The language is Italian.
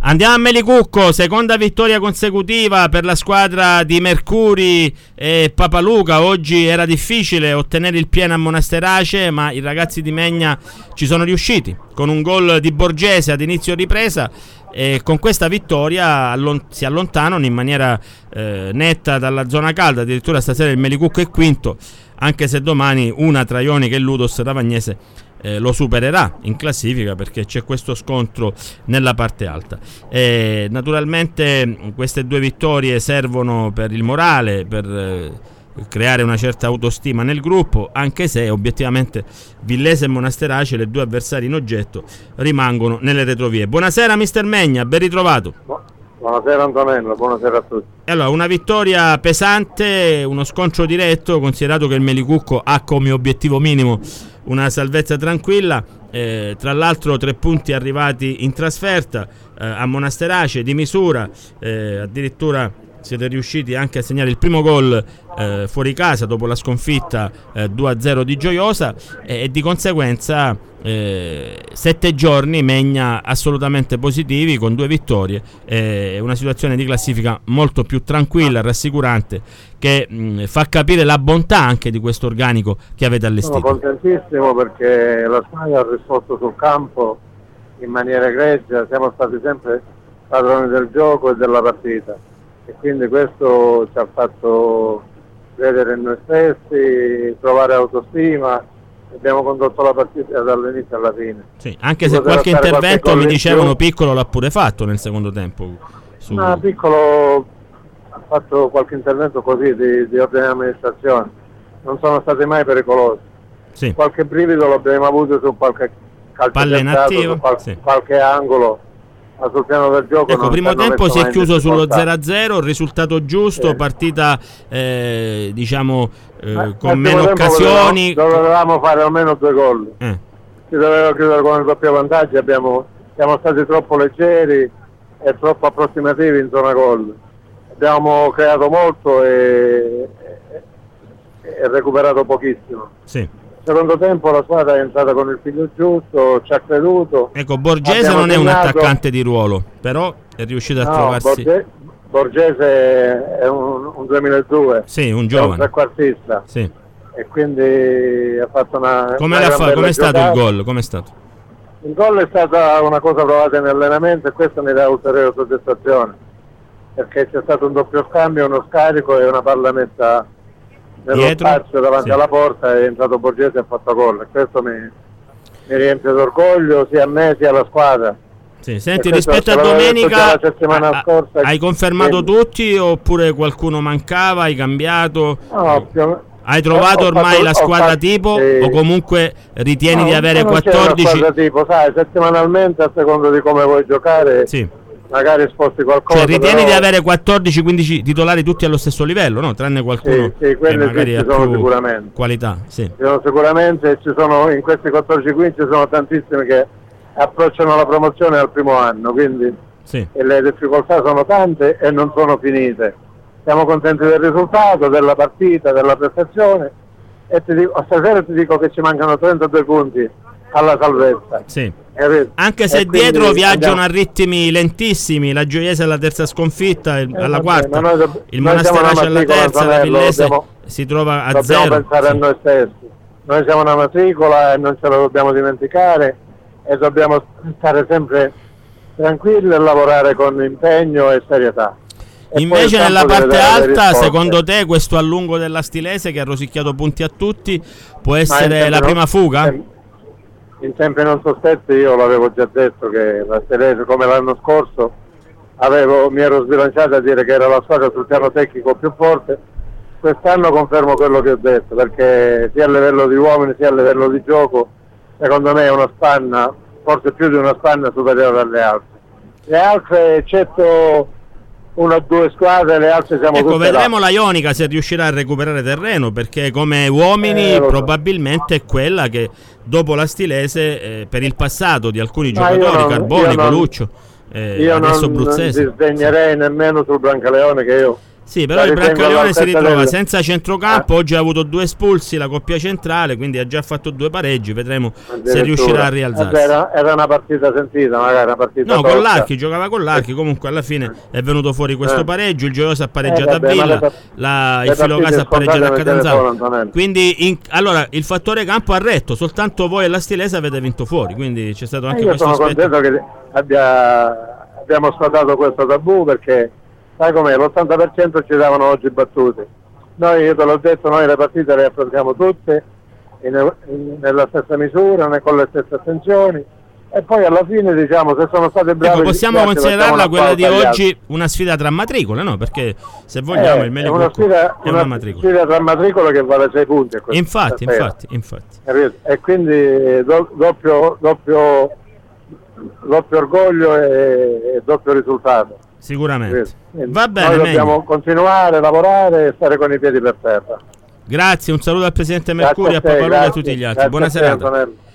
Andiamo a Melicucco, seconda vittoria consecutiva per la squadra di Mercuri e Papaluca. Oggi era difficile ottenere il pieno a Monasterace, ma i ragazzi di Megna ci sono riusciti con un gol di Borgese ad inizio ripresa, e con questa vittoria si allontanano in maniera netta dalla zona calda. Addirittura stasera il Melicucco è quinto, anche se domani una tra Ionica e Ludos Ravagnese lo supererà in classifica, perché c'è questo scontro nella parte alta. Naturalmente queste due vittorie servono per il morale, per creare una certa autostima nel gruppo, anche se obiettivamente Villese e Monasterace, le due avversari in oggetto, rimangono nelle retrovie. Buonasera mister Megna, ben ritrovato. Buonasera Antonello, buonasera a tutti. Allora, una vittoria pesante, uno scontro diretto, considerato che il Melicucco ha come obiettivo minimo una salvezza tranquilla. Tra l'altro 3 punti arrivati in trasferta a Monasterace di misura, addirittura siete riusciti anche a segnare il primo gol fuori casa dopo la sconfitta 2-0 di Gioiosa, e di conseguenza 7 giorni Megna assolutamente positivi, con 2 vittorie, una situazione di classifica molto più tranquilla, rassicurante, che fa capire la bontà anche di questo organico che avete allestito. Sono contentissimo perché la squadra ha risposto sul campo in maniera egregia, siamo stati sempre padroni del gioco e della partita, e quindi questo ci ha fatto credere in noi stessi, trovare autostima. Abbiamo condotto la partita dall'inizio alla fine. Sì, anche se qualche intervento mi dicevano Piccolo l'ha pure fatto nel secondo tempo. Piccolo ha fatto qualche intervento così di ordine amministrazione, non sono stati mai pericolosi. Sì. Qualche brivido l'abbiamo avuto su qualche calcio, su qualche angolo. Sul piano del gioco, ecco, primo tempo si è chiuso sullo 0-0, il risultato giusto, sì. Partita con meno occasioni. Dovevamo fare almeno 2 gol. Si doveva chiudere con il doppio vantaggio, siamo stati troppo leggeri e troppo approssimativi in zona gol. Abbiamo creato molto e recuperato pochissimo. Sì. Secondo tempo la squadra è entrata con il figlio giusto, ci ha creduto. Ecco, Borgese non è un attaccante di ruolo, però è riuscito a trovarsi. Borgese è un 2002. Sì, un giovane. È un trequartista. Sì. E quindi ha fatto una. Come è stato il gol? Com'è stato? Il gol è stata una cosa provata in allenamento, e questo mi dà ulteriore soddisfazione, perché c'è stato un doppio scambio, uno scarico e una palla messa nello spazio davanti alla porta, è entrato Borgese e ha fatto gol, e questo mi riempie d'orgoglio sia a me sia alla squadra. Sì, senti, rispetto a domenica scorsa, hai confermato tutti oppure qualcuno mancava, hai cambiato? No, hai trovato ormai la squadra tipo, o comunque ritieni di avere 14? Squadra tipo, sai, settimanalmente, a seconda di come vuoi giocare, sì. Magari sposti qualcosa. Cioè ritieni di avere 14-15 titolari tutti allo stesso livello, no? Tranne qualcuno che magari ha più sicuramente qualità. Sì. Ci sono sicuramente, in questi 14-15 ci sono tantissimi che approcciano la promozione al primo anno, quindi sì. E le difficoltà sono tante e non sono finite. Siamo contenti del risultato, della partita, della prestazione, e stasera ti dico che ci mancano 32 punti alla salvezza. Sì. Anche se dietro viaggiano a ritmi lentissimi, la Gioiese alla terza sconfitta, alla quarta, il Monasterace alla terza, la Villese si trova a 0. Dobbiamo pensare a noi stessi. Noi siamo una matricola e non ce la dobbiamo dimenticare, e dobbiamo stare sempre tranquilli e lavorare con impegno e serietà. Invece nella parte alta, secondo te, questo allungo della Stilese che ha rosicchiato punti a tutti può essere la prima fuga? In tempi non sospetti io l'avevo già detto che la Stilese, come l'anno scorso, mi ero sbilanciato a dire che era la squadra sul piano tecnico più forte. Quest'anno confermo quello che ho detto, perché sia a livello di uomini sia a livello di gioco, secondo me è una spanna, forse più di una spanna, superiore alle altre. Le altre, eccetto 1 o 2 squadre, le altre siamo tutte vedremo là. La Ionica se riuscirà a recuperare terreno, perché come uomini probabilmente è quella che dopo la Stilese, per il passato di alcuni giocatori, Carboni, Coluccio, io adesso non Bruzzese, disdegnerei nemmeno sul Brancaleone, che io Sì, però il Brancaleone si ritrova senza centrocampo. Oggi ha avuto 2 espulsi, la coppia centrale, quindi ha già fatto 2 pareggi. Vedremo se riuscirà a rialzarsi. Era una partita sentita, magari una partita. No, con l'Archi, giocava con l'Archi. Comunque alla fine è venuto fuori questo pareggio. Il Gioiosa ha pareggiato a Villa, il Filocasa ha pareggiato a Catanzaro. Quindi allora il fattore campo ha retto, soltanto voi e la Stilese avete vinto fuori, quindi c'è stato anche questo aspetto. Sono contento che abbiamo sfatato questo tabù, perché sai com'è, l'80% ci davano oggi battuti. Io te l'ho detto, noi le partite le affrontiamo tutte nella stessa misura, con le stesse attenzioni, e poi alla fine, diciamo, se sono state brave, ecco, possiamo considerarla quella di oggi una sfida tra matricole, no? Perché se vogliamo il meglio è una matricola. Sfida tra matricole che vale 6 punti. Infatti. E quindi doppio orgoglio e doppio risultato. Sicuramente. Va bene. Noi dobbiamo continuare a lavorare e stare con i piedi per terra. Grazie, un saluto al presidente Mercuri, a Papaluca e a tutti gli altri. Buona serata.